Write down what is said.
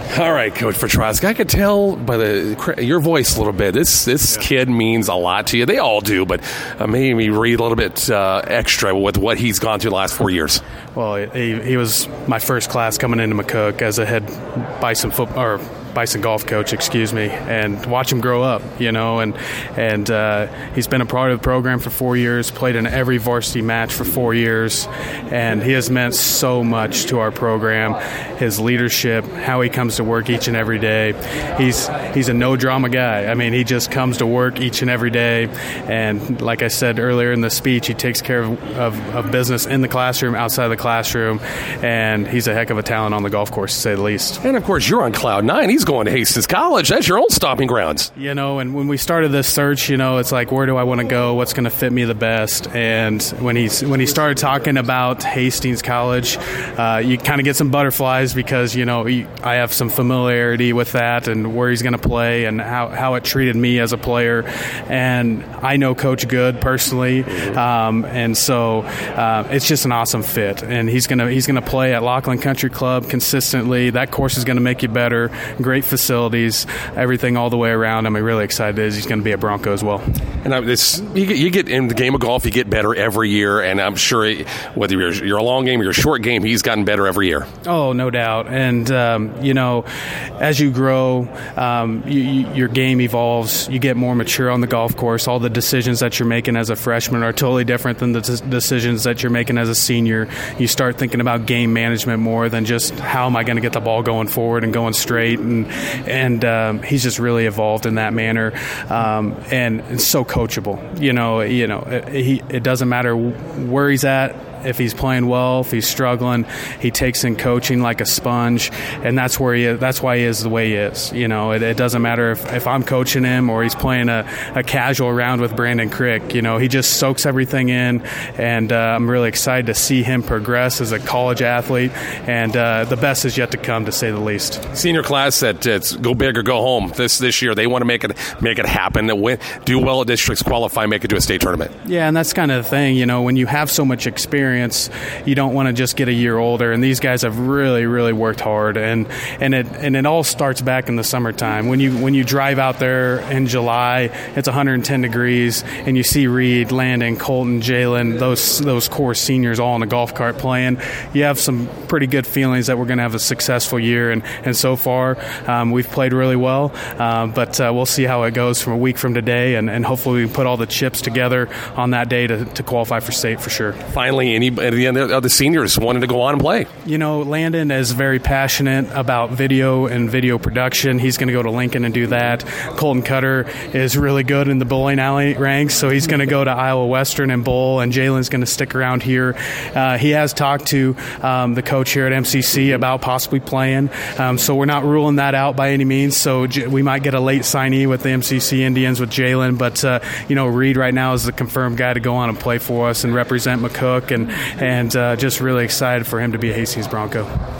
All right, Coach Petrosky, I could tell by your voice a little bit. This kid means a lot to you. They all do, but maybe read a little bit extra with what he's gone through the last 4 years. Well, he was my first class coming into McCook as a head Bison golf coach, and watch him grow up, and he's been a part of the program for 4 years, played in every varsity match for 4 years, and he has meant so much to our program. His leadership, how he comes to work each and every day. He's a no drama guy. I mean, he just comes to work each and every day, and like I said earlier in the speech, he takes care of business in the classroom, outside of the classroom, and he's a heck of a talent on the golf course, to say the least. And of course, you're on cloud nine. He's going to Hastings College. That's your own stomping grounds. And when we started this search, it's like, where do I want to go? What's going to fit me the best? And when he started talking about Hastings College, you kind of get some butterflies because, I have some familiarity with that and where he's going to play and how it treated me as a player. And I know Coach Good personally, and so it's just an awesome fit. And he's gonna play at Lockland Country Club consistently. That course is going to make you better. Great facilities, everything all the way around. I'm really excited as he's going to be a Bronco as well. And you get in the game of golf, you get better every year, and I'm sure whether you're a long game or you're a short game, he's gotten better every year. Oh, no doubt. And, as you grow, your game evolves. You get more mature on the golf course. All the decisions that you're making as a freshman are totally different than the decisions that you're making as a senior. You start thinking about game management more than just how am I going to get the ball going forward and going straight. And he's just really evolved in that manner, and it's so coachable. It doesn't matter where he's at. If he's playing well, if he's struggling, he takes in coaching like a sponge, and that's why he is the way he is. It doesn't matter if I'm coaching him or he's playing a casual round with Brandon Crick. He just soaks everything in, and I'm really excited to see him progress as a college athlete, and the best is yet to come, to say the least. Senior class that it's go big or go home this year. They want to make it happen, do well at districts, qualify, make it to a state tournament. Yeah, and that's kind of the thing. When you have so much experience, you don't want to just get a year older, and these guys have really, really worked hard, and it all starts back in the summertime. When you drive out there in July, it's 110 degrees, and you see Reed, Landon, Colton, Jalen, those core seniors all in a golf cart playing. You have some pretty good feelings that we're going to have a successful year, and so far we've played really well, but we'll see how it goes from a week from today, and hopefully we can put all the chips together on that day to qualify for state for sure. Finally, any of the seniors wanted to go on and play? Landon is very passionate about video and video production. He's going to go to Lincoln and do that. Colton Cutter is really good in the bowling alley ranks, so he's going to go to Iowa Western and bowl, and Jalen's going to stick around here. He has talked to the coach here at MCC about possibly playing, so we're not ruling that out by any means, so we might get a late signee with the MCC Indians with Jalen, but Reed right now is the confirmed guy to go on and play for us and represent McCook, and just really excited for him to be a Hastings Bronco.